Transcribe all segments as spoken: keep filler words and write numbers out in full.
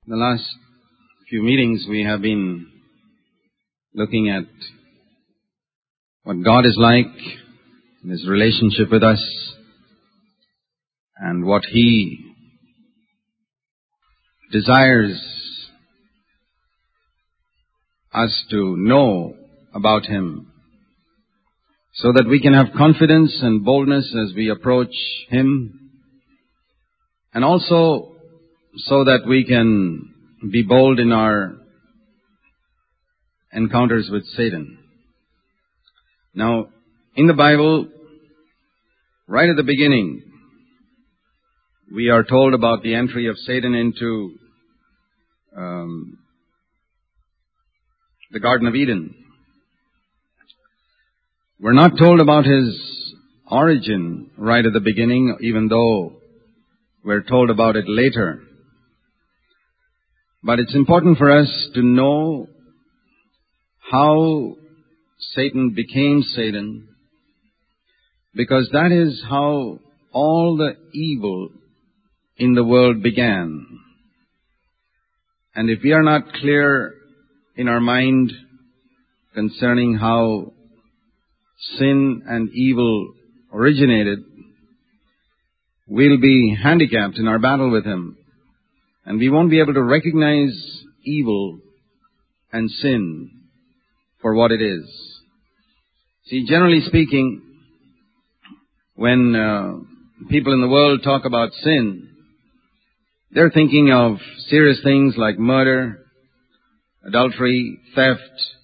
In the last few meetings, we have been looking at what God is like, His relationship with us, and what He desires us to know about Him, so that we can have confidence and boldness as we approach Him, and also so that we can be bold in our encounters with Satan. Now, in the Bible, right at the beginning, we are told about the entry of Satan into um, the Garden of Eden. We're not told about his origin right at the beginning, even though we're told about it later. But it's important for us to know how Satan became Satan, because that is how all the evil in the world began. And if we are not clear in our mind concerning how sin and evil originated, we'll be handicapped in our battle with him. And we won't be able to recognize evil and sin for what it is. See, generally speaking, when uh, people in the world talk about sin, they're thinking of serious things like murder, adultery, theft,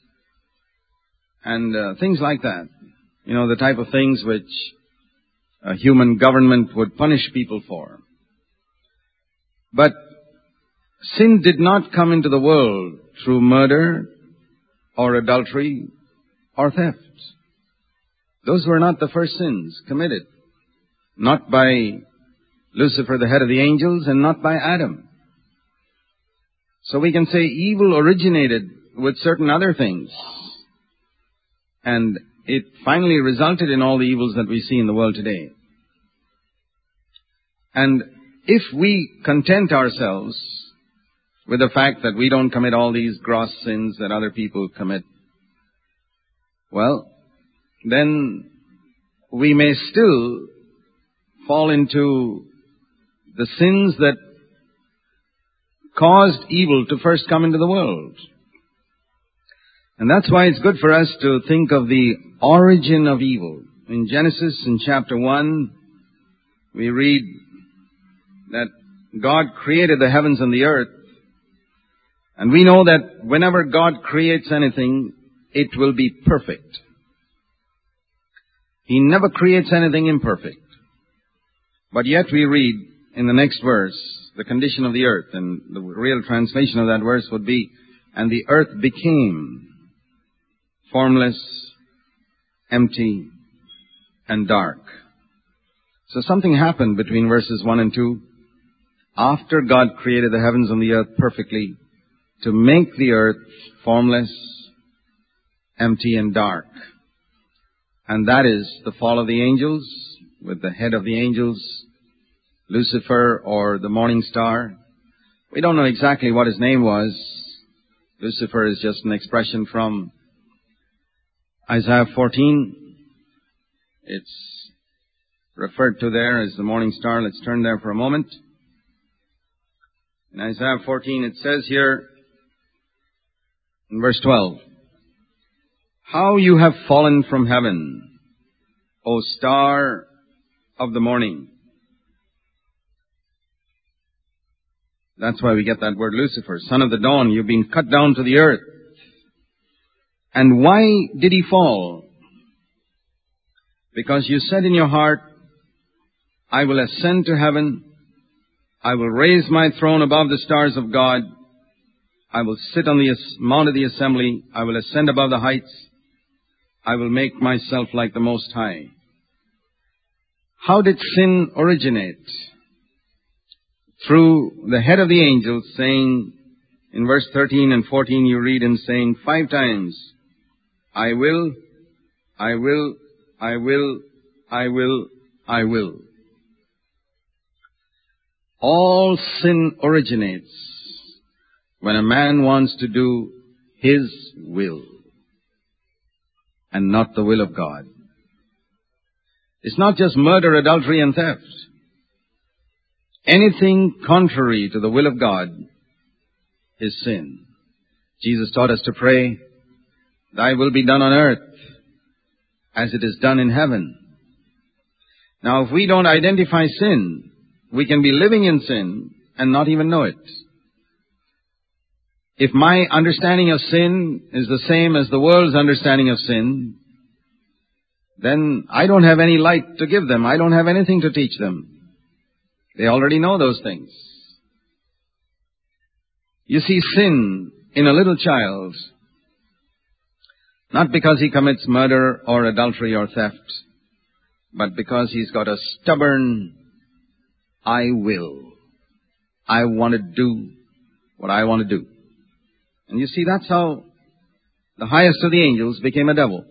and uh, things like that. You know, the type of things which a human government would punish people for. But sin did not come into the world through murder or adultery or theft. Those were not the first sins committed. Not by Lucifer, the head of the angels, and not by Adam. So we can say evil originated with certain other things. And it finally resulted in all the evils that we see in the world today. And if we content ourselves with the fact that we don't commit all these gross sins that other people commit, well, then we may still fall into the sins that caused evil to first come into the world. And that's why it's good for us to think of the origin of evil. In Genesis, in chapter one, we read that God created the heavens and the earth. And we know that whenever God creates anything, it will be perfect. He never creates anything imperfect. But yet we read in the next verse, the condition of the earth, and the real translation of that verse would be, and the earth became formless, empty, and dark. So something happened between verses one and two. After God created the heavens and the earth perfectly, to make the earth formless, empty, and dark. And that is the fall of the angels, with the head of the angels, Lucifer, or the morning star. We don't know exactly what his name was. Lucifer is just an expression from Isaiah fourteen. It's referred to there as the morning star. Let's turn there for a moment. In Isaiah fourteen, it says here, in verse twelve, "How you have fallen from heaven, O star of the morning." That's why we get that word Lucifer, son of the dawn. You've been cut down to the earth. And why did he fall? Because you said in your heart, I will ascend to heaven. I will raise my throne above the stars of God. I will sit on the mount of the assembly. I will ascend above the heights. I will make myself like the Most High. How did sin originate? Through the head of the angels saying, in verse thirteen and fourteen you read him saying five times, I will, I will, I will, I will, I will. All sin originates when a man wants to do his will and not the will of God. It's not just murder, adultery, and theft. Anything contrary to the will of God is sin. Jesus taught us to pray, "Thy will be done on earth as it is done in heaven." Now, if we don't identify sin, we can be living in sin and not even know it. If my understanding of sin is the same as the world's understanding of sin, then I don't have any light to give them. I don't have anything to teach them. They already know those things. You see sin in a little child, not because he commits murder or adultery or theft, but because he's got a stubborn, I will. I want to do what I want to do. And you see, that's how the highest of the angels became a devil.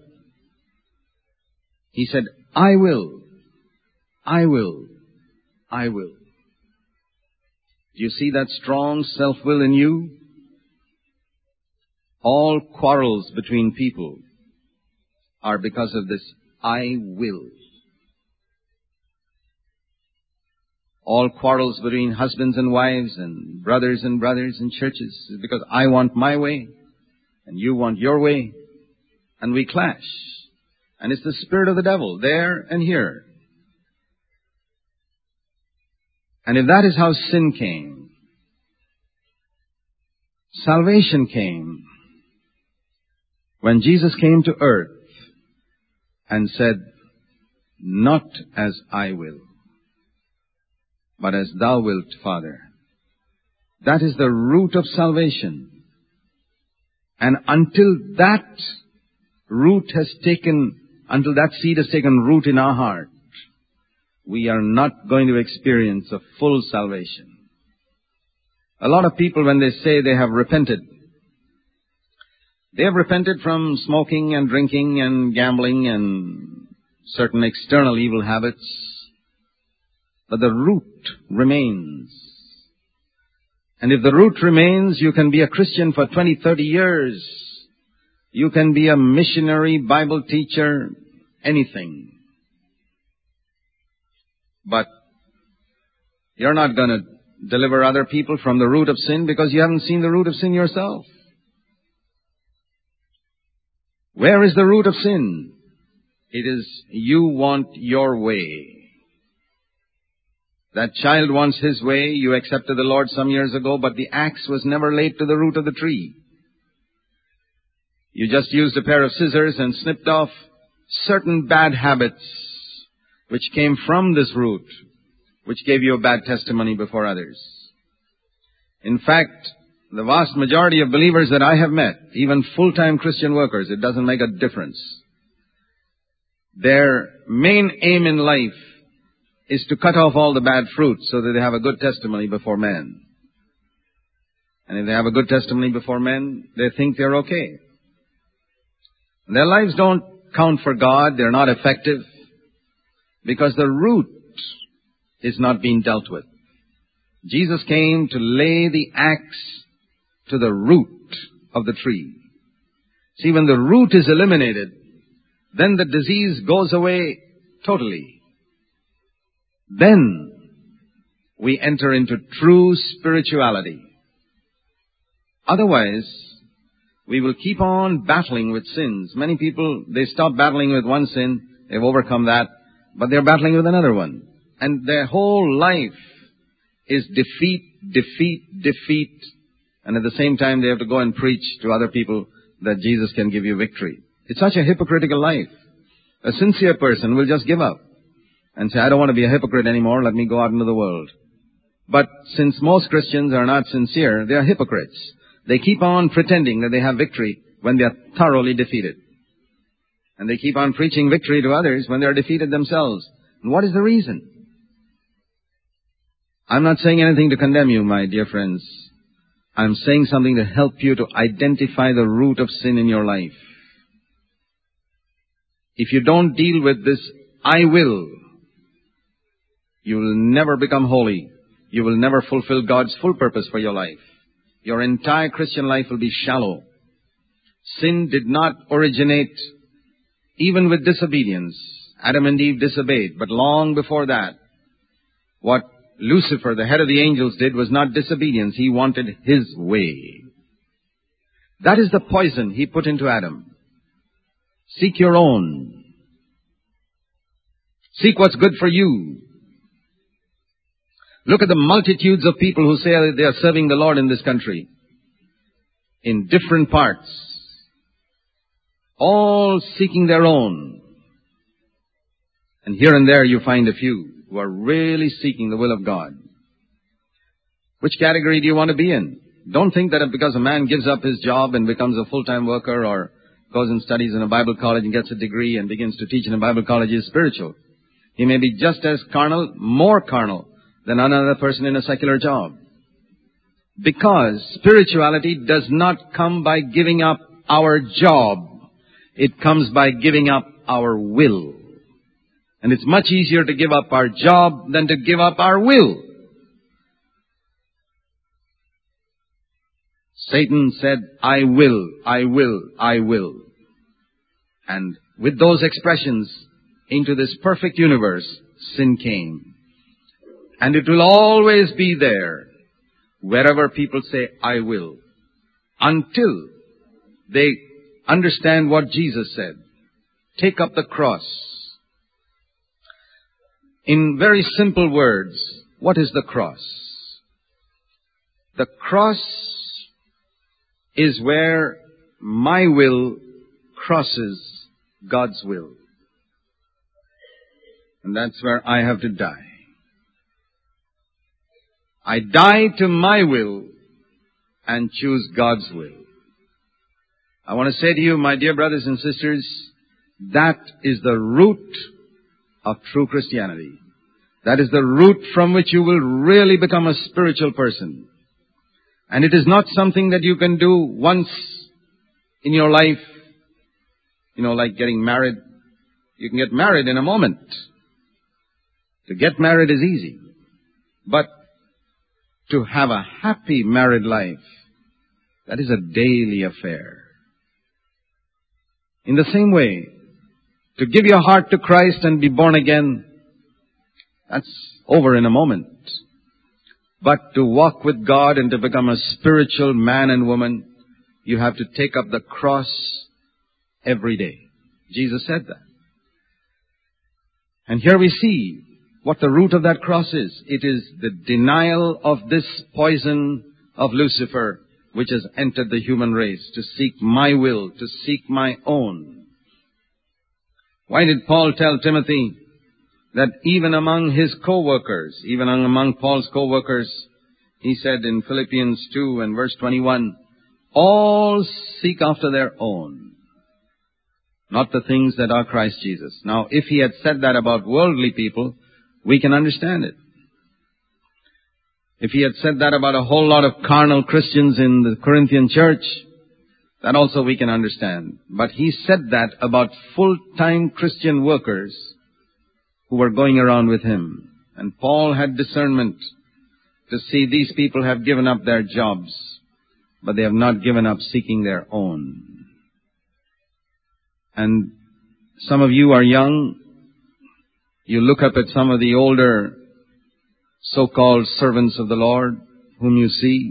He said, I will, I will, I will. Do you see that strong self-will in you? All quarrels between people are because of this I will. All quarrels between husbands and wives and brothers and brothers in churches is because I want my way and you want your way, and we clash. And it's the spirit of the devil there and here. And if that is how sin came, salvation came when Jesus came to earth and said, not as I will, but as thou wilt, Father. That is the root of salvation. And until that root has taken, until that seed has taken root in our heart, we are not going to experience a full salvation. A lot of people, when they say they have repented, they have repented from smoking and drinking and gambling and certain external evil habits, but the root remains. And if the root remains, you can be a Christian for twenty, thirty years. You can be a missionary, Bible teacher, anything. But you're not going to deliver other people from the root of sin because you haven't seen the root of sin yourself. Where is the root of sin? It is you want your way. That child wants his way. You accepted the Lord some years ago, but the axe was never laid to the root of the tree. You just used a pair of scissors and snipped off certain bad habits which came from this root, which gave you a bad testimony before others. In fact, the vast majority of believers that I have met, even full-time Christian workers, it doesn't make a difference. Their main aim in life is to cut off all the bad fruit so that they have a good testimony before men. And if they have a good testimony before men, they think they're okay. Their lives don't count for God. They're not effective because the root is not being dealt with. Jesus came to lay the axe to the root of the tree. See, when the root is eliminated, then the disease goes away totally. Then we enter into true spirituality. Otherwise, we will keep on battling with sins. Many people, they stop battling with one sin, they've overcome that, but they're battling with another one. And their whole life is defeat, defeat, defeat. And at the same time, they have to go and preach to other people that Jesus can give you victory. It's such a hypocritical life. A sincere person will just give up and say, I don't want to be a hypocrite anymore, let me go out into the world. But since most Christians are not sincere, they are hypocrites. They keep on pretending that they have victory when they are thoroughly defeated. And they keep on preaching victory to others when they are defeated themselves. And what is the reason? I'm not saying anything to condemn you, my dear friends. I'm saying something to help you to identify the root of sin in your life. If you don't deal with this, I will, you will never become holy. You will never fulfill God's full purpose for your life. your entire Christian life will be shallow. Sin did not originate even with disobedience. Adam and Eve disobeyed. But long before that, what Lucifer, the head of the angels, did was not disobedience. He wanted his way. That is the poison he put into Adam. Seek your own. Seek what's good for you. Look at the multitudes of people who say they are serving the Lord in this country. In different parts. All seeking their own. And here and there you find a few who are really seeking the will of God. Which category do you want to be in? Don't think that because a man gives up his job and becomes a full-time worker or goes and studies in a Bible college and gets a degree and begins to teach in a Bible college is spiritual. He may be just as carnal, more carnal than another person in a secular job. Because spirituality does not come by giving up our job. It comes by giving up our will. And it's much easier to give up our job than to give up our will. Satan said, I will, I will, I will. And with those expressions into this perfect universe, sin came. And it will always be there wherever people say, I will. Until they understand what Jesus said. Take up the cross. In very simple words, what is the cross? The cross is where my will crosses God's will. And that's where I have to die. I die to my will and choose God's will. I want to say to you, my dear brothers and sisters, that is the root of true Christianity. That is the root from which you will really become a spiritual person. And it is not something that you can do once in your life. You know, like getting married. You can get married in a moment. To get married is easy. But to have a happy married life, that is a daily affair. In the same way, to give your heart to Christ and be born again, that's over in a moment. But to walk with God and to become a spiritual man and woman, you have to take up the cross every day. Jesus said that. And here we see what the root of that cross is. It is the denial of this poison of Lucifer, which has entered the human race, to seek my will, to seek my own. Why did Paul tell Timothy that even among his co-workers, even among Paul's co-workers, he said in Philippians two and verse twenty-one, all seek after their own, not the things that are Christ Jesus. Now, if he had said that about worldly people, we can understand it. If he had said that about a whole lot of carnal Christians in the Corinthian church, that also we can understand. But he said that about full-time Christian workers who were going around with him. And Paul had discernment to see these people have given up their jobs, but they have not given up seeking their own. And some of you are young. You look up at some of the older so-called servants of the Lord whom you see.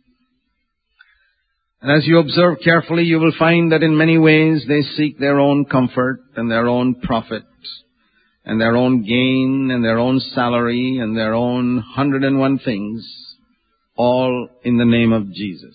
And as you observe carefully, you will find that in many ways they seek their own comfort and their own profit and their own gain and their own salary and their own hundred and one things, all in the name of Jesus.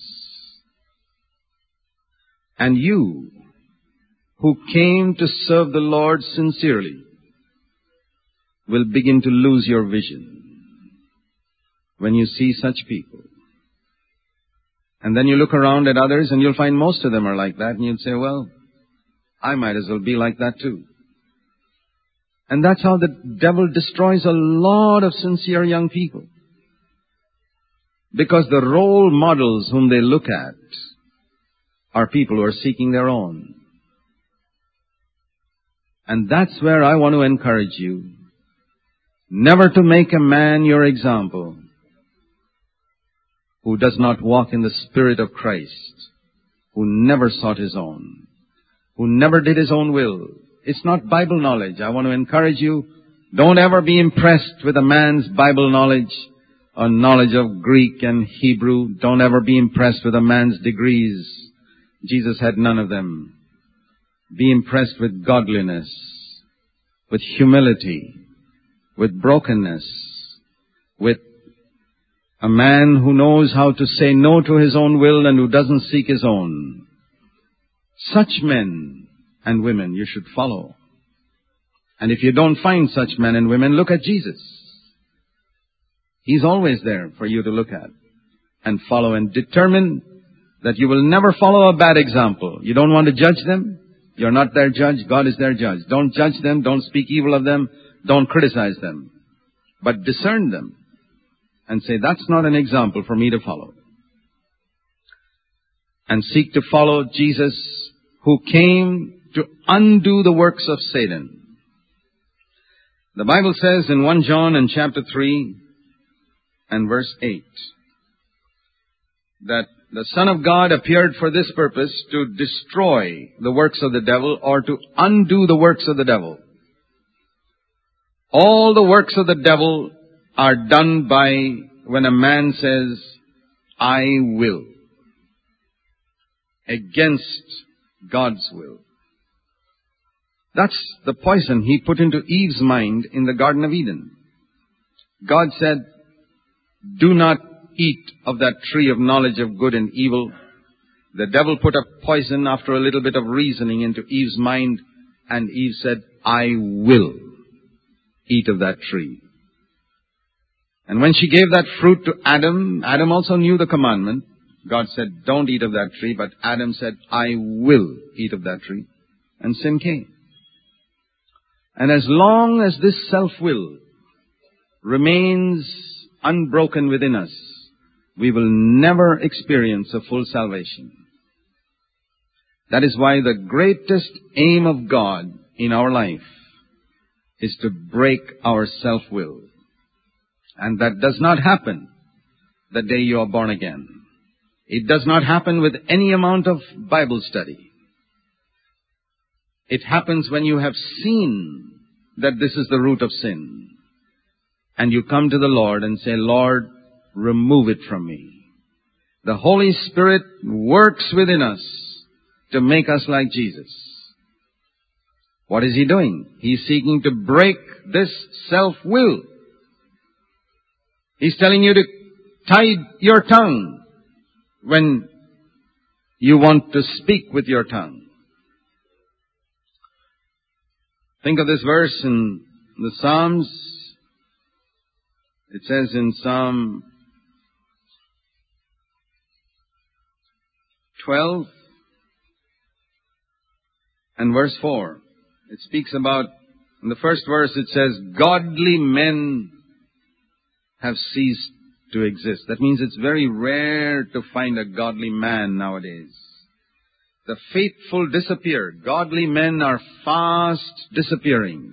And you, who came to serve the Lord sincerely, will begin to lose your vision when you see such people. And then you look around at others and you'll find most of them are like that, and you'd say, well, I might as well be like that too. And that's how the devil destroys a lot of sincere young people. Because the role models whom they look at are people who are seeking their own. And that's where I want to encourage you. Never to make a man your example who does not walk in the Spirit of Christ, who never sought his own, who never did his own will. It's not Bible knowledge. I want to encourage you, don't ever be impressed with a man's Bible knowledge or knowledge of Greek and Hebrew. Don't ever be impressed with a man's degrees. Jesus had none of them. Be impressed with godliness, with humility, with brokenness, with a man who knows how to say no to his own will and who doesn't seek his own. Such men and women you should follow. And if you don't find such men and women, look at Jesus. He's always there for you to look at and follow, and determine that you will never follow a bad example. You don't want to judge them. You're not their judge. God is their judge. Don't judge them. Don't speak evil of them. Don't criticize them. But discern them and say, that's not an example for me to follow. And seek to follow Jesus, who came to undo the works of Satan. The Bible says in First John in chapter three and verse eight that the Son of God appeared for this purpose, to destroy the works of the devil, or to undo the works of the devil. All the works of the devil are done by when a man says, I will, against God's will. That's the poison he put into Eve's mind in the Garden of Eden. God said, do not eat of that tree of knowledge of good and evil. The devil put a poison after a little bit of reasoning into Eve's mind, and Eve said, I will eat of that tree. And when she gave that fruit to Adam, Adam also knew the commandment. God said, don't eat of that tree, but Adam said, I will eat of that tree. And sin came. And as long as this self-will remains unbroken within us, we will never experience a full salvation. That is why the greatest aim of God in our life is to break our self-will. And that does not happen the day you are born again. It does not happen with any amount of Bible study. It happens when you have seen that this is the root of sin. And you come to the Lord and say, Lord, remove it from me. The Holy Spirit works within us to make us like Jesus. What is He doing? He's seeking to break this self-will. He's telling you to tie your tongue when you want to speak with your tongue. Think of this verse in the Psalms. It says in Psalm twelve and verse four. It speaks about, in the first verse it says, godly men have ceased to exist. That means it's very rare to find a godly man nowadays. The faithful disappear. Godly men are fast disappearing.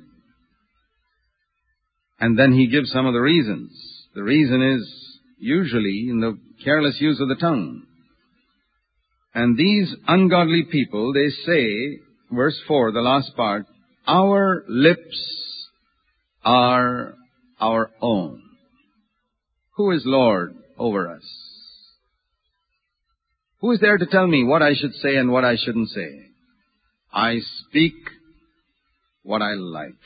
And then he gives some of the reasons. The reason is usually in the careless use of the tongue. And these ungodly people, they say, verse four, the last part, our lips are our own. Who is Lord over us? Who is there to tell me what I should say and what I shouldn't say? I speak what I like.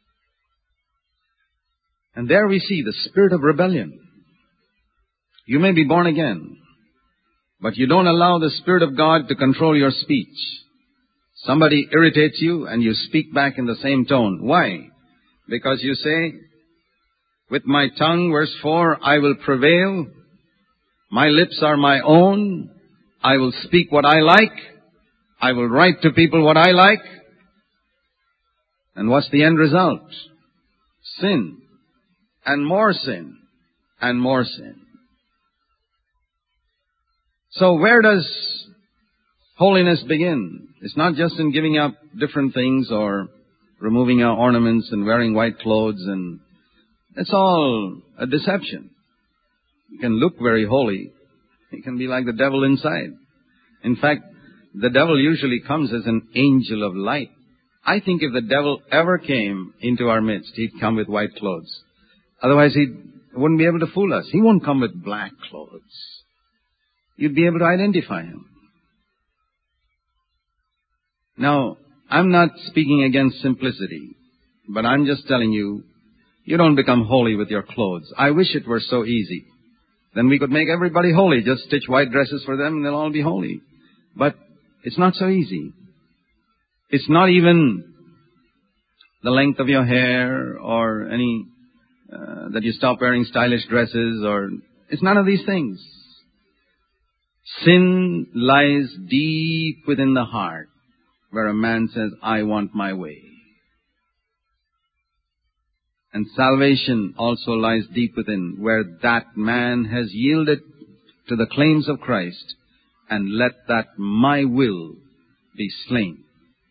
And there we see the spirit of rebellion. You may be born again, but you don't allow the Spirit of God to control your speech. Somebody irritates you and you speak back in the same tone. Why? Because you say, with my tongue, verse four, I will prevail. My lips are my own. I will speak what I like. I will write to people what I like. And what's the end result? Sin. And more sin. And more sin. So where does holiness begin? It's not just in giving up different things or removing our ornaments and wearing white clothes, and it's all a deception. You can look very holy, He can be like the devil inside. In fact, the devil usually comes as an angel of light. I think if the devil ever came into our midst, he'd come with white clothes. Otherwise, he wouldn't be able to fool us. He won't come with black clothes. You'd be able to identify him. Now, I'm not speaking against simplicity, but I'm just telling you, you don't become holy with your clothes. I wish it were so easy. Then we could make everybody holy. Just stitch white dresses for them and they'll all be holy. But it's not so easy. It's not even the length of your hair or any, uh, that you stop wearing stylish dresses or, it's none of these things. Sin lies deep within the heart where a man says, I want my way. And salvation also lies deep within where that man has yielded to the claims of Christ and let that my will be slain.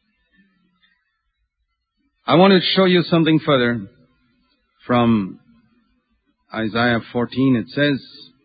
I want to show you something further from Isaiah fourteen. It says,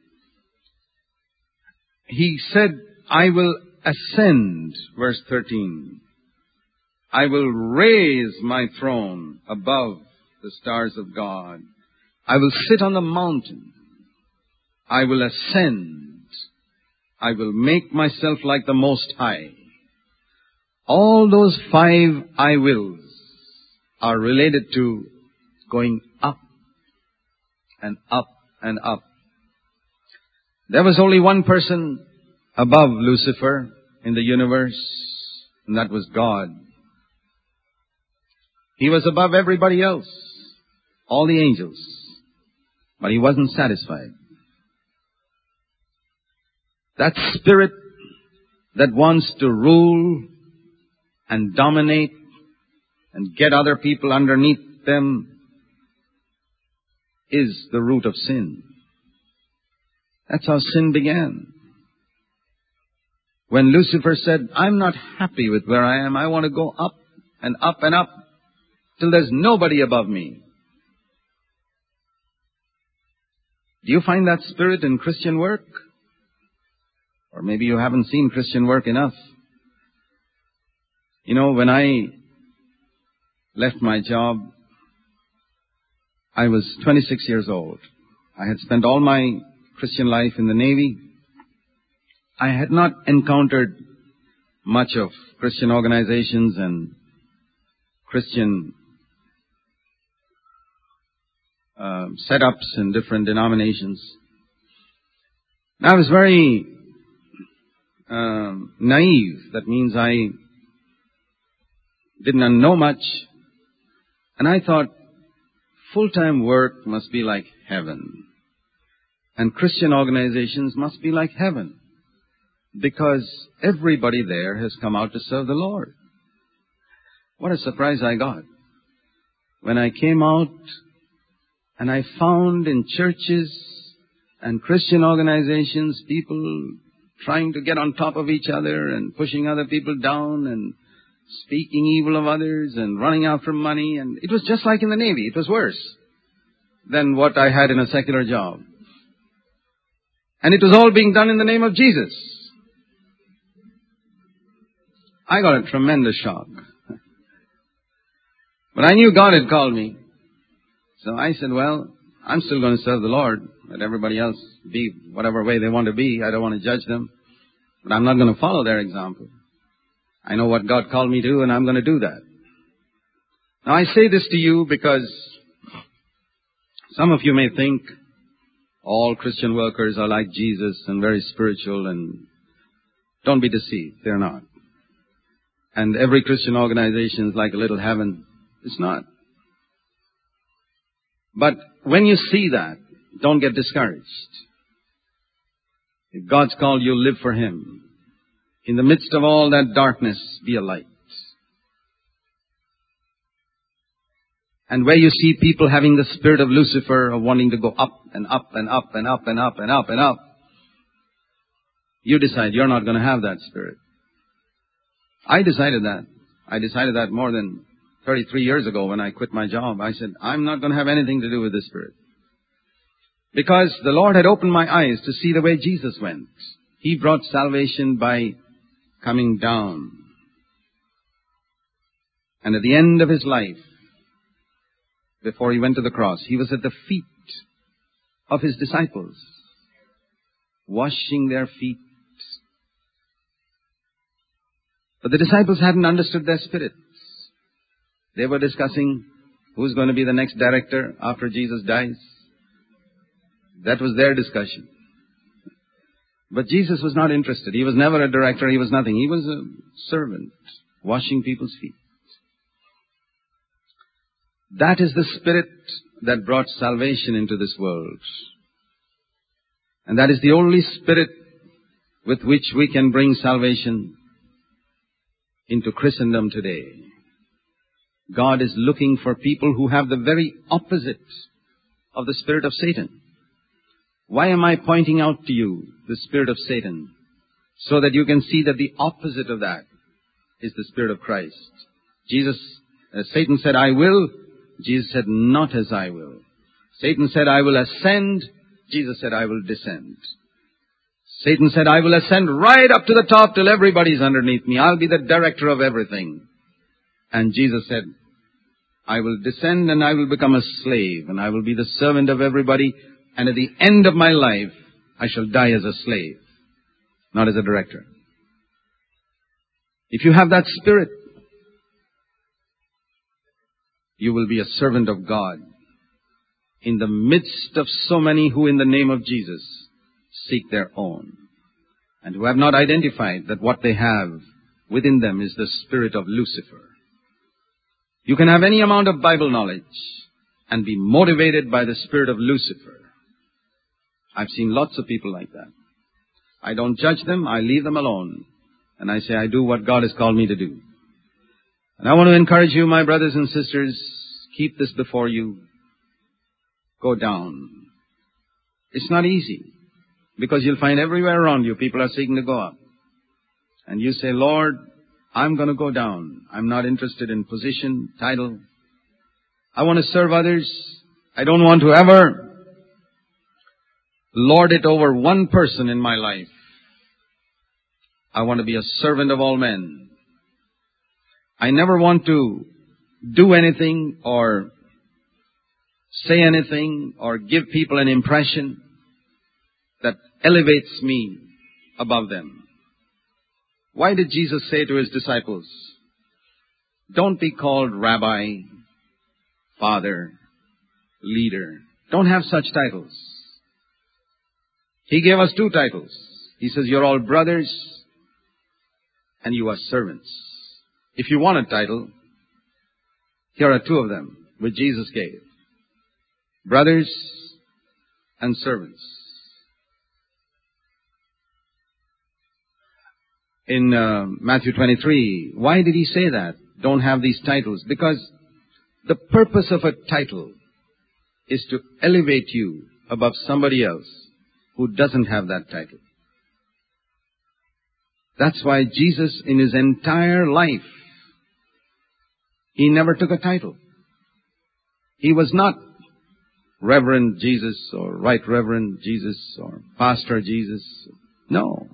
He said, I will ascend, verse thirteen. I will raise my throne above the stars of God. I will sit on the mountain. I will ascend. I will make myself like the Most High. All those five I wills are related to going up and up and up. There was only one person above Lucifer in the universe, and that was God. He was above everybody else, all the angels, but he wasn't satisfied. That spirit that wants to rule and dominate and get other people underneath them is the root of sin. That's how sin began. When Lucifer said, I'm not happy with where I am. I want to go up and up and up till there's nobody above me. Do you find that spirit in Christian work? Or maybe you haven't seen Christian work enough. You know, when I left my job, I was twenty-six years old. I had spent all my Christian life in the Navy. I had not encountered much of Christian organizations and Christian uh, setups in different denominations. And I was very um, naive. That means I didn't know much. And I thought, full-time work must be like heaven. And Christian organizations must be like heaven. Because everybody there has come out to serve the Lord. What a surprise I got. When I came out and I found in churches and Christian organizations people trying to get on top of each other and pushing other people down and speaking evil of others and running after money. And it was just like in the Navy. It was worse than what I had in a secular job. And it was all being done in the name of Jesus. I got a tremendous shock. But I knew God had called me. So I said, well, I'm still going to serve the Lord. Let everybody else be whatever way they want to be. I don't want to judge them. But I'm not going to follow their example. I know what God called me to, and I'm going to do that. Now, I say this to you because some of you may think all Christian workers are like Jesus and very spiritual, and don't be deceived. They're not. And every Christian organization is like a little heaven. It's not. But when you see that, don't get discouraged. If God's called you, live for Him. In the midst of all that darkness, be a light. And where you see people having the spirit of Lucifer, of wanting to go up and up and up and up and up and up and up, you decide you're not going to have that spirit. I decided that. I decided that more than thirty-three years ago when I quit my job. I said, I'm not going to have anything to do with this spirit. Because the Lord had opened my eyes to see the way Jesus went. He brought salvation by coming down. And at the end of his life, before he went to the cross, he was at the feet of his disciples, washing their feet. But the disciples hadn't understood their spirits. They were discussing who's going to be the next director after Jesus dies. That was their discussion. But Jesus was not interested. He was never a director. He was nothing. He was a servant, washing people's feet. That is the spirit that brought salvation into this world. And that is the only spirit with which we can bring salvation into Christendom today. God is looking for people who have the very opposite of the spirit of Satan. Why am I pointing out to you the spirit of Satan? So that you can see that the opposite of that is the spirit of Christ. Jesus, uh, Satan said, I will. Jesus said, not as I will. Satan said, I will ascend. Jesus said, I will descend. Satan said, I will ascend right up to the top till everybody's underneath me. I'll be the director of everything. And Jesus said, I will descend and I will become a slave and I will be the servant of everybody. And at the end of my life, I shall die as a slave, not as a director. If you have that spirit, you will be a servant of God in the midst of so many who in the name of Jesus seek their own and who have not identified that what they have within them is the spirit of Lucifer. You can have any amount of Bible knowledge and be motivated by the spirit of Lucifer. I've seen lots of people like that. I don't judge them. I leave them alone. And I say, I do what God has called me to do. And I want to encourage you, my brothers and sisters, keep this before you. Go down. It's not easy, because you'll find everywhere around you people are seeking to go up. And you say, Lord, I'm going to go down. I'm not interested in position, title. I want to serve others. I don't want to ever lord it over one person in my life. I want to be a servant of all men. I never want to do anything or say anything or give people an impression that elevates me above them. Why did Jesus say to his disciples, don't be called rabbi, father, leader. Don't have such titles. He gave us two titles. He says, you're all brothers and you are servants. If you want a title, here are two of them which Jesus gave. Brothers and servants. In uh, Matthew twenty-three, why did he say that? Don't have these titles. Because the purpose of a title is to elevate you above somebody else who doesn't have that title. That's why Jesus, in his entire life, he never took a title. He was not Reverend Jesus or Right Reverend Jesus or Pastor Jesus. No.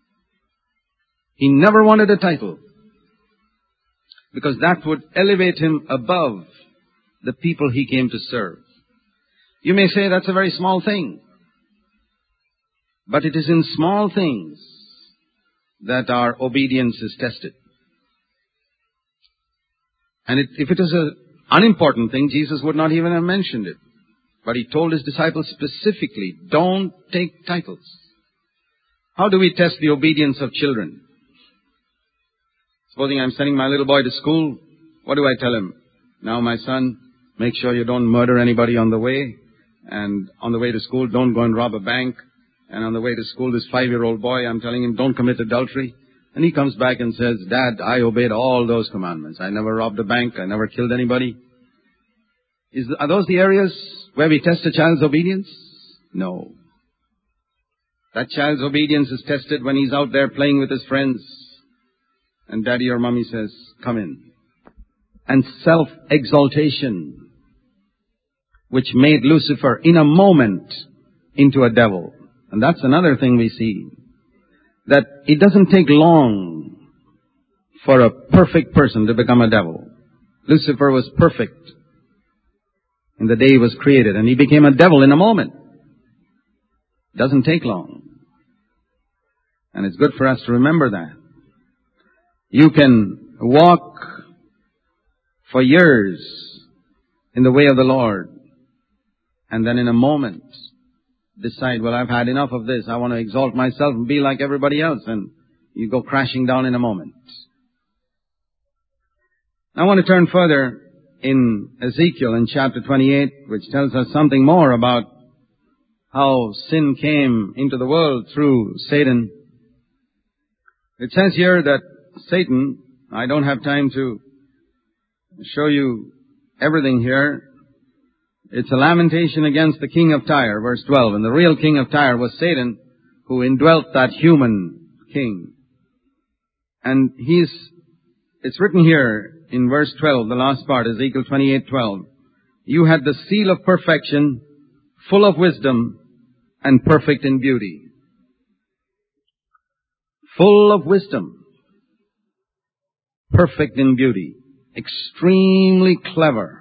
He never wanted a title, because that would elevate him above the people he came to serve. You may say that's a very small thing, but it is in small things that our obedience is tested. And it, if it is an unimportant thing, Jesus would not even have mentioned it. But he told his disciples specifically, don't take titles. How do we test the obedience of children? Supposing I'm sending my little boy to school, what do I tell him? Now, my son, make sure you don't murder anybody on the way. And on the way to school, don't go and rob a bank. And on the way to school, this five-year-old boy, I'm telling him, don't commit adultery. And he comes back and says, Dad, I obeyed all those commandments. I never robbed a bank. I never killed anybody. Is, are those the areas where we test a child's obedience? No. That child's obedience is tested when he's out there playing with his friends. And daddy or mommy says, come in. And self-exaltation, which made Lucifer in a moment into a devil. And that's another thing we see. That it doesn't take long for a perfect person to become a devil. Lucifer was perfect in the day he was created, and he became a devil in a moment. It doesn't take long. And it's good for us to remember that. You can walk for years in the way of the Lord, and then in a moment decide, well, I've had enough of this. I want to exalt myself and be like everybody else. And you go crashing down in a moment. I want to turn further in Ezekiel in chapter twenty-eight, which tells us something more about how sin came into the world through Satan. It says here that Satan, I don't have time to show you everything here. It's a lamentation against the king of Tyre, verse twelve. And the real king of Tyre was Satan, who indwelt that human king. And he's, it's written here in verse twelve, the last part, Ezekiel twenty-eight twelve. You had the seal of perfection, full of wisdom, and perfect in beauty. Full of wisdom, perfect in beauty, extremely clever.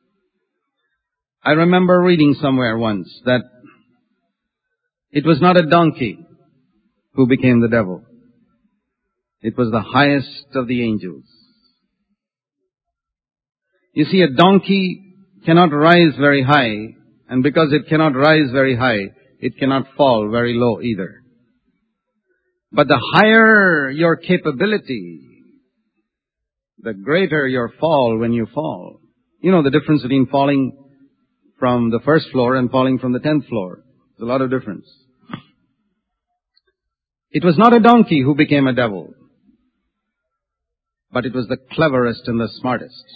I remember reading somewhere once that it was not a donkey who became the devil. It was the highest of the angels. You see, a donkey cannot rise very high, and because it cannot rise very high, it cannot fall very low either. But the higher your capability, the greater your fall when you fall. You know the difference between falling from the first floor and falling from the tenth floor. There's a lot of difference. It was not a donkey who became a devil, but it was the cleverest and the smartest.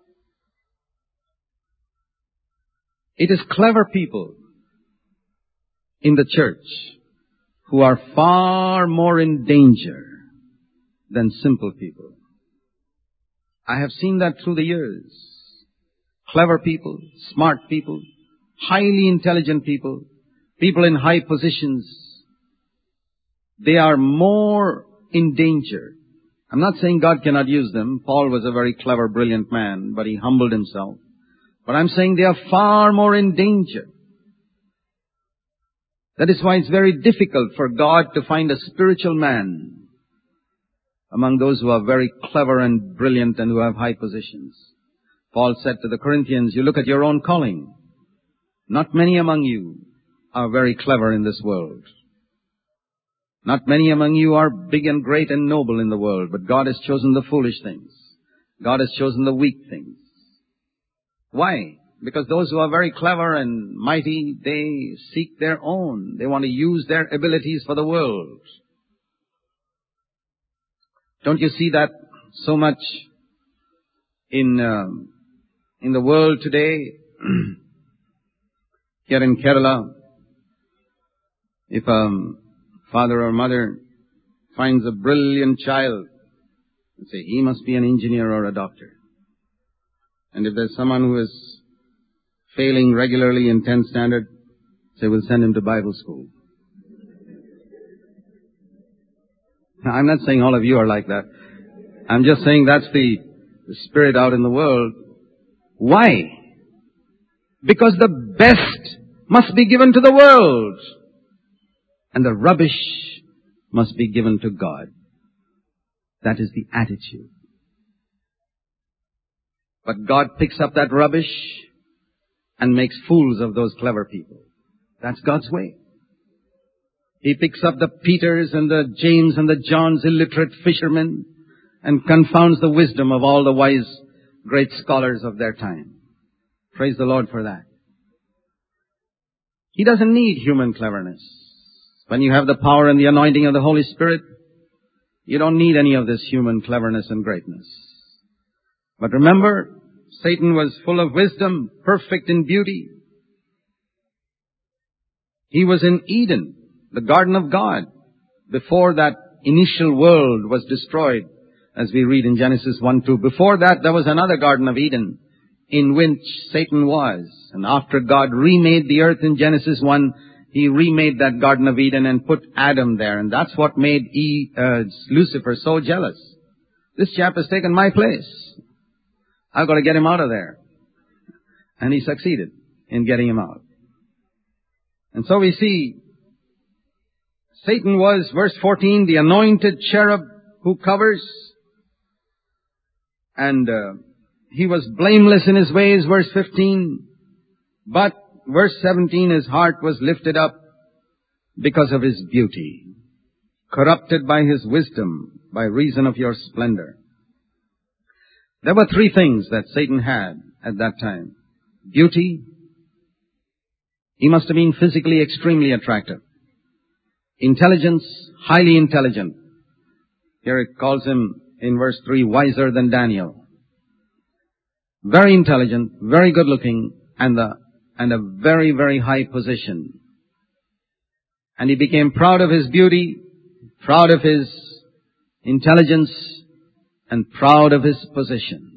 It is clever people in the church who are far more in danger than simple people. I have seen that through the years. Clever people, smart people, highly intelligent people, people in high positions, they are more in danger. I'm not saying God cannot use them. Paul was a very clever, brilliant man, but he humbled himself. But I'm saying they are far more in danger. That is why it's very difficult for God to find a spiritual man among those who are very clever and brilliant and who have high positions. Paul said to the Corinthians, you look at your own calling. Not many among you are very clever in this world. Not many among you are big and great and noble in the world, but God has chosen the foolish things. God has chosen the weak things. Why? Because those who are very clever and mighty, they seek their own. They want to use their abilities for the world. Don't you see that so much in um, in the world today? Here in Kerala, if a father or mother finds a brilliant child, they say, he must be an engineer or a doctor. And if there's someone who is failing regularly in tenth standard, they will send him to Bible school. Now, I'm not saying all of you are like that. I'm just saying that's the, the spirit out in the world. Why? Because the best must be given to the world, and the rubbish must be given to God. That is the attitude. But God picks up that rubbish and makes fools of those clever people. That's God's way. He picks up the Peters and the James and the Johns, illiterate fishermen, and confounds the wisdom of all the wise, great scholars of their time. Praise the Lord for that. He doesn't need human cleverness. When you have the power and the anointing of the Holy Spirit, you don't need any of this human cleverness and greatness. But remember, Satan was full of wisdom, perfect in beauty. He was in Eden, the garden of God, before that initial world was destroyed, as we read in Genesis one two. Before that, there was another garden of Eden in which Satan was. And after God remade the earth in Genesis one, he remade that Garden of Eden and put Adam there. And that's what made e, uh, Lucifer so jealous. This chap has taken my place. I've got to get him out of there. And he succeeded in getting him out. And so we see Satan was, verse fourteen, the anointed cherub who covers. And uh, he was blameless in his ways, verse fifteen. But, verse seventeen, his heart was lifted up because of his beauty, corrupted by his wisdom, by reason of your splendor. There were three things that Satan had at that time. Beauty. He must have been physically extremely attractive. Intelligence, highly intelligent. Here it calls him, in verse three, wiser than Daniel. Very intelligent, very good looking, and the, and a very, very high position. And he became proud of his beauty, proud of his intelligence, and proud of his position.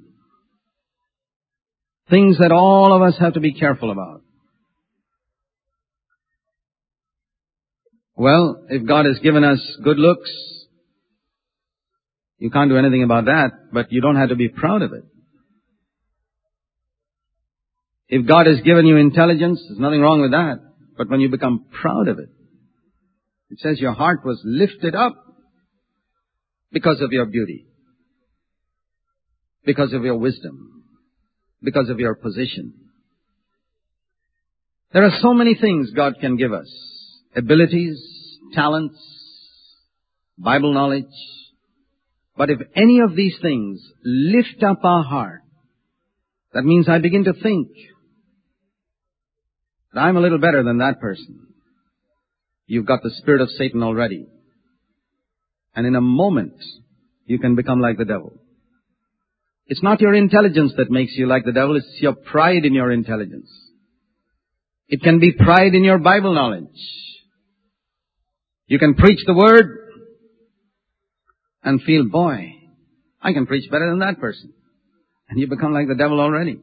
Things that all of us have to be careful about. Well, if God has given us good looks, you can't do anything about that, but you don't have to be proud of it. If God has given you intelligence, there's nothing wrong with that. But when you become proud of it, it says your heart was lifted up because of your beauty, because of your wisdom, because of your position. There are so many things God can give us. Abilities, talents, Bible knowledge. But if any of these things lift up our heart, that means I begin to think that I'm a little better than that person. You've got the spirit of Satan already. And in a moment, you can become like the devil. It's not your intelligence that makes you like the devil, it's your pride in your intelligence. It can be pride in your Bible knowledge. You can preach the Word and feel, boy, I can preach better than that person. And you become like the devil already.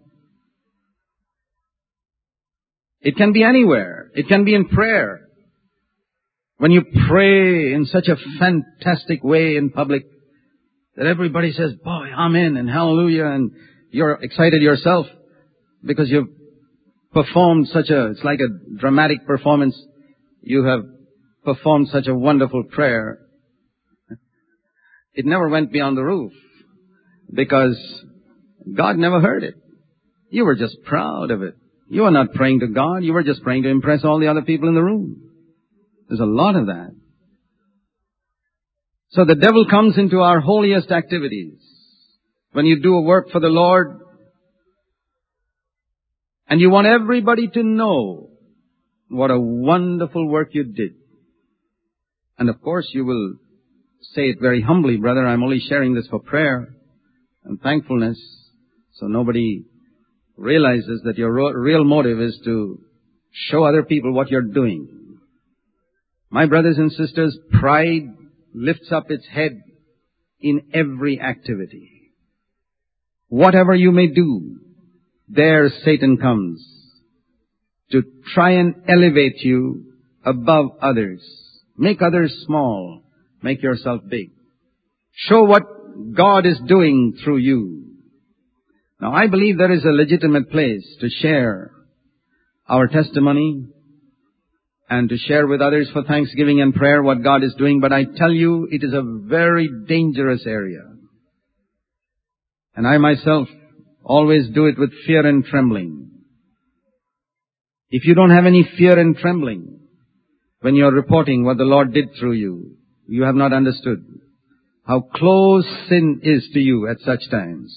It can be anywhere. It can be in prayer. When you pray in such a fantastic way in public that everybody says, boy, amen and hallelujah, and you're excited yourself because you've performed such a, it's like a dramatic performance. You have performed such a wonderful prayer. It never went beyond the roof because God never heard it. You were just proud of it. You were not praying to God. You were just praying to impress all the other people in the room. There's a lot of that. So the devil comes into our holiest activities. When you do a work for the Lord and you want everybody to know what a wonderful work you did. And of course you will say it very humbly, brother, I'm only sharing this for prayer and thankfulness, so nobody realizes that your real motive is to show other people what you're doing. My brothers and sisters, pride lifts up its head in every activity. Whatever you may do, there Satan comes to try and elevate you above others. Make others small. Make yourself big. Show what God is doing through you. Now, I believe there is a legitimate place to share our testimony and to share with others for thanksgiving and prayer what God is doing. But I tell you, it is a very dangerous area. And I myself always do it with fear and trembling. If you don't have any fear and trembling when you're reporting what the Lord did through you, you have not understood how close sin is to you at such times.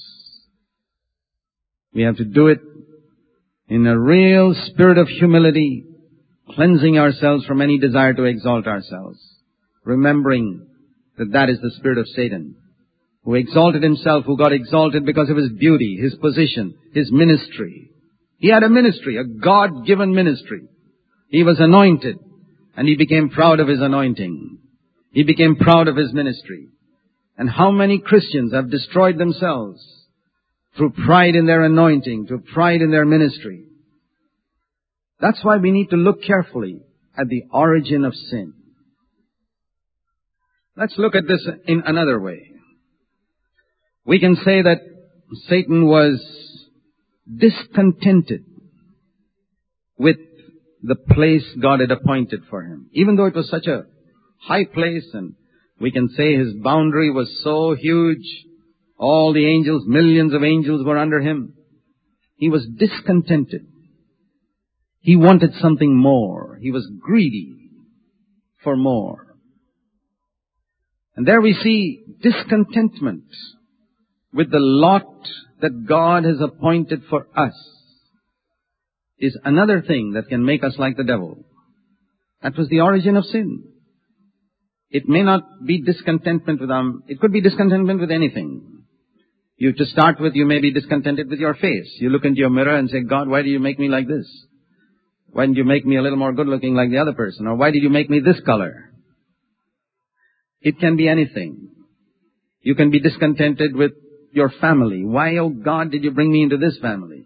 We have to do it in a real spirit of humility, cleansing ourselves from any desire to exalt ourselves, remembering that that is the spirit of Satan, who exalted himself, who got exalted because of his beauty, his position, his ministry. He had a ministry, a God-given ministry. He was anointed, and he became proud of his anointing. He became proud of his ministry. And how many Christians have destroyed themselves through pride in their anointing, through pride in their ministry? That's why we need to look carefully at the origin of sin. Let's look at this in another way. We can say that Satan was discontented with the place God had appointed for him. Even though it was such a high place, and we can say his boundary was so huge, all the angels, millions of angels were under him. He was discontented. He wanted something more. He was greedy for more. And there we see discontentment with the lot that God has appointed for us is another thing that can make us like the devil. That was the origin of sin. It may not be discontentment with um, it could be discontentment with anything. You, to start with, you may be discontented with your face. You look into your mirror and say, God, why do you make me like this? Why didn't you make me a little more good looking like the other person? Or why did you make me this color? It can be anything. You can be discontented with your family. Why, oh God, did you bring me into this family?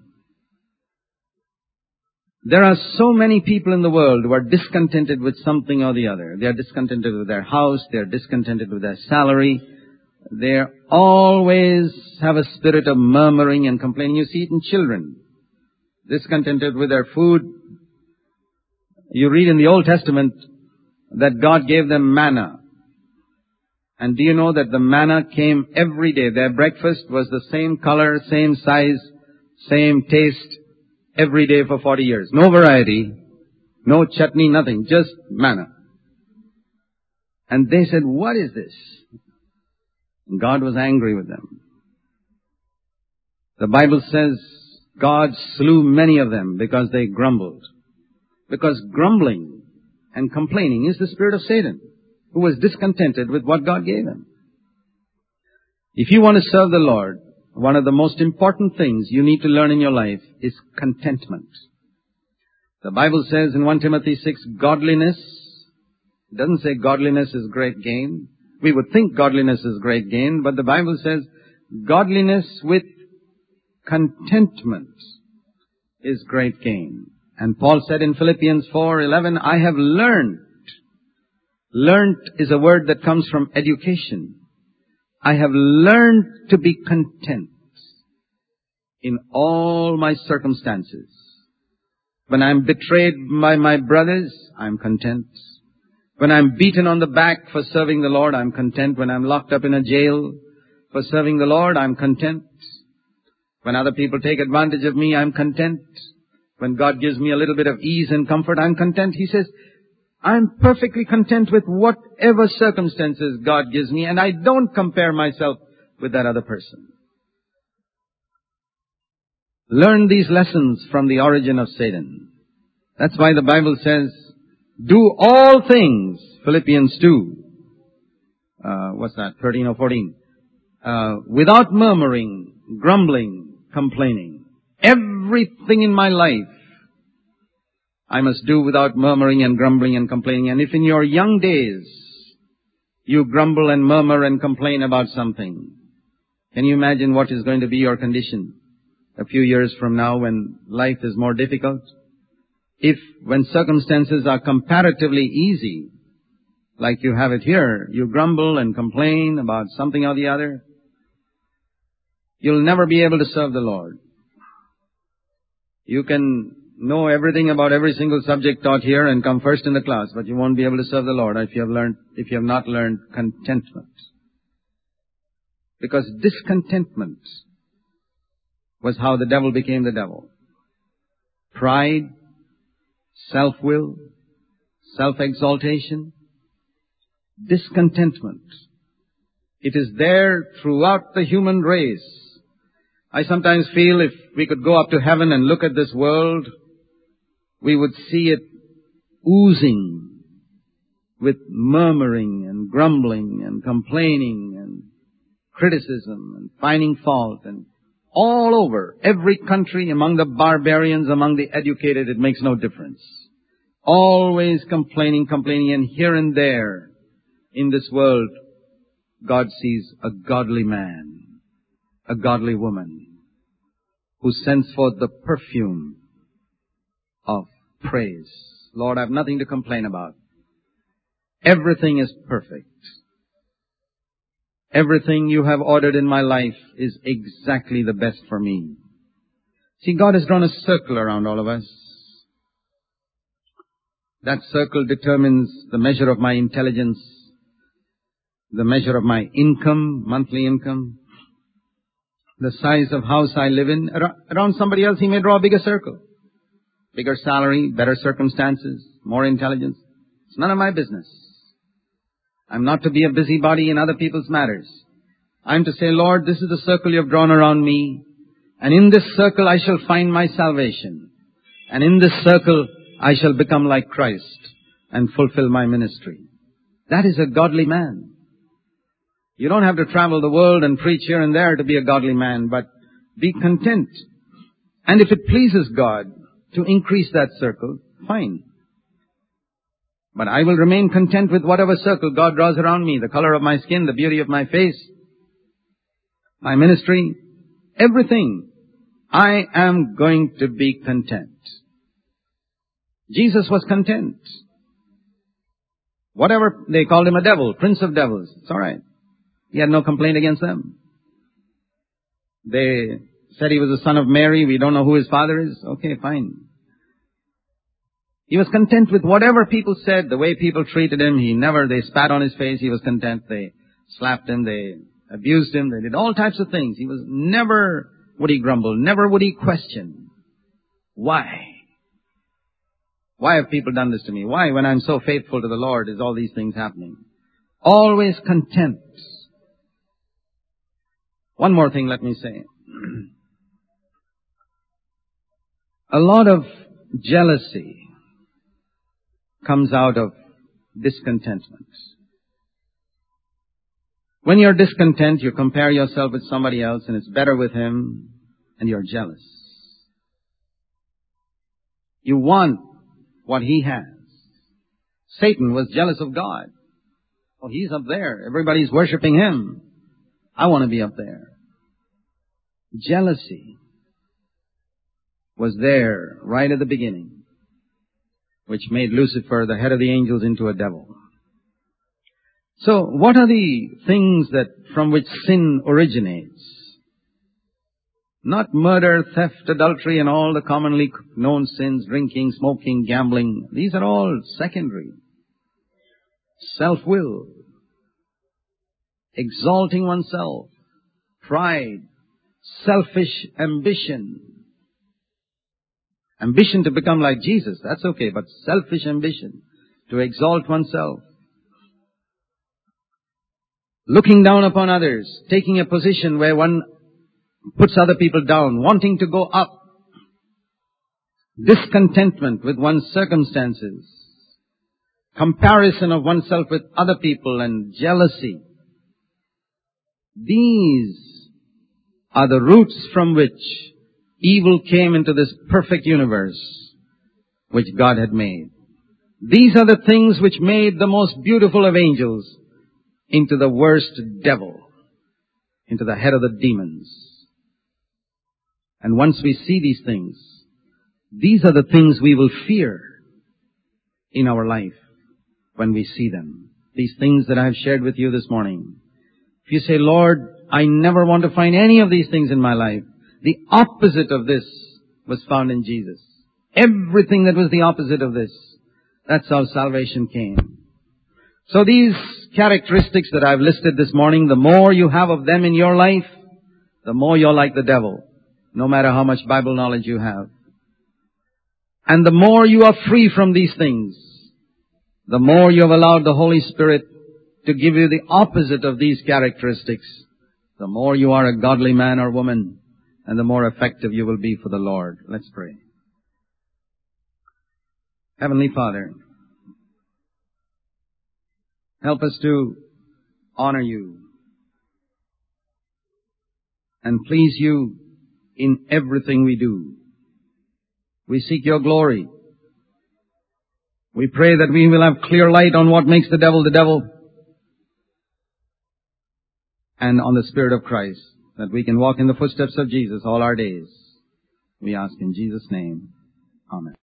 There are so many people in the world who are discontented with something or the other. They are discontented with their house. They are discontented with their salary. They always have a spirit of murmuring and complaining. You see it in children. Discontented with their food. You read in the Old Testament that God gave them manna. And do you know that the manna came every day? Their breakfast was the same color, same size, same taste every day for forty years. No variety, no chutney, nothing, just manna. And they said, what is this? And God was angry with them. The Bible says God slew many of them because they grumbled. Because grumbling and complaining is the spirit of Satan, who was discontented with what God gave him. If you want to serve the Lord, one of the most important things you need to learn in your life is contentment. The Bible says in First Timothy six, godliness, it doesn't say godliness is great gain. We would think godliness is great gain, but the Bible says godliness with contentment is great gain. And Paul said in Philippians four eleven, I have learned. Learned is a word that comes from education. I have learned to be content in all my circumstances. When I'm betrayed by my brothers, I'm content. When I'm beaten on the back for serving the Lord, I'm content. When I'm locked up in a jail for serving the Lord, I'm content. When other people take advantage of me, I'm content. When God gives me a little bit of ease and comfort, I'm content. He says, I'm perfectly content with whatever circumstances God gives me, and I don't compare myself with that other person. Learn these lessons from the origin of Satan. That's why the Bible says, do all things, Philippians two, uh, what's that, thirteen or fourteen, uh, without murmuring, grumbling, complaining. Everything in my life I must do without murmuring and grumbling and complaining. And if in your young days you grumble and murmur and complain about something, can you imagine what is going to be your condition a few years from now when life is more difficult? If when circumstances are comparatively easy, like you have it here, you grumble and complain about something or the other, you'll never be able to serve the Lord. You can know everything about every single subject taught here and come first in the class, but you won't be able to serve the Lord if you have learned, if you have not learned contentment. Because discontentment was how the devil became the devil. Pride, self-will, self-exaltation, discontentment. It is there throughout the human race. I sometimes feel if we could go up to heaven and look at this world, we would see it oozing with murmuring and grumbling and complaining and criticism and finding fault, and all over, every country, among the barbarians, among the educated, it makes no difference. Always complaining, complaining, and here and there in this world, God sees a godly man, a godly woman, who sends forth the perfume of praise Lord, I have nothing to complain about. Everything is perfect. Everything you have ordered in my life is exactly the best for me. See, God has drawn a circle around all of us. That circle determines the measure of my intelligence, the measure of my income, monthly income, the size of house I live in. Around somebody else, He may draw a bigger circle. Bigger salary, better circumstances, more intelligence. It's none of my business. I'm not to be a busybody in other people's matters. I'm to say, Lord, this is the circle you have drawn around me, and in this circle I shall find my salvation. And in this circle I shall become like Christ and fulfill my ministry. That is a godly man. You don't have to travel the world and preach here and there to be a godly man, but be content. And if it pleases God to increase that circle, fine. But I will remain content with whatever circle God draws around me, the color of my skin, the beauty of my face, my ministry, everything. I am going to be content. Jesus was content. Whatever, they called him a devil, prince of devils. It's all right. He had no complaint against them. They said he was the son of Mary. We don't know who his father is. Okay, fine. He was content with whatever people said, the way people treated him. He never, they spat on his face. He was content. They slapped him. They abused him. They did all types of things. He was never would he grumble. Never would he question. Why? Why have people done this to me? Why, when I'm so faithful to the Lord, is all these things happening? Always content. One more thing, let me say. A lot of jealousy comes out of discontentment. When you're discontent, you compare yourself with somebody else and it's better with him, and you're jealous. You want what he has. Satan was jealous of God. Oh, he's up there. Everybody's worshiping him. I want to be up there. Jealousy was there right at the beginning, which made Lucifer, the head of the angels, into a devil. So, what are the things that from which sin originates? Not murder, theft, adultery, and all the commonly known sins, drinking, smoking, gambling. These are all secondary. Self-will, exalting oneself, pride, selfish ambition. Ambition to become like Jesus, that's okay, but selfish ambition to exalt oneself. Looking down upon others, taking a position where one puts other people down, wanting to go up. Discontentment with one's circumstances. Comparison of oneself with other people and jealousy. These are the roots from which evil came into this perfect universe which God had made. These are the things which made the most beautiful of angels into the worst devil, into the head of the demons. And once we see these things, these are the things we will fear in our life when we see them. These things that I have shared with you this morning. If you say, Lord, I never want to find any of these things in my life, the opposite of this was found in Jesus. Everything that was the opposite of this, that's how salvation came. So these characteristics that I've listed this morning, the more you have of them in your life, the more you're like the devil, no matter how much Bible knowledge you have. And the more you are free from these things, the more you have allowed the Holy Spirit to give you the opposite of these characteristics, the more you are a godly man or woman, and the more effective you will be for the Lord. Let's pray. Heavenly Father, help us to honor you and please you in everything we do. We seek your glory. We pray that we will have clear light on what makes the devil the devil and on the Spirit of Christ, that we can walk in the footsteps of Jesus all our days. We ask in Jesus' name. Amen.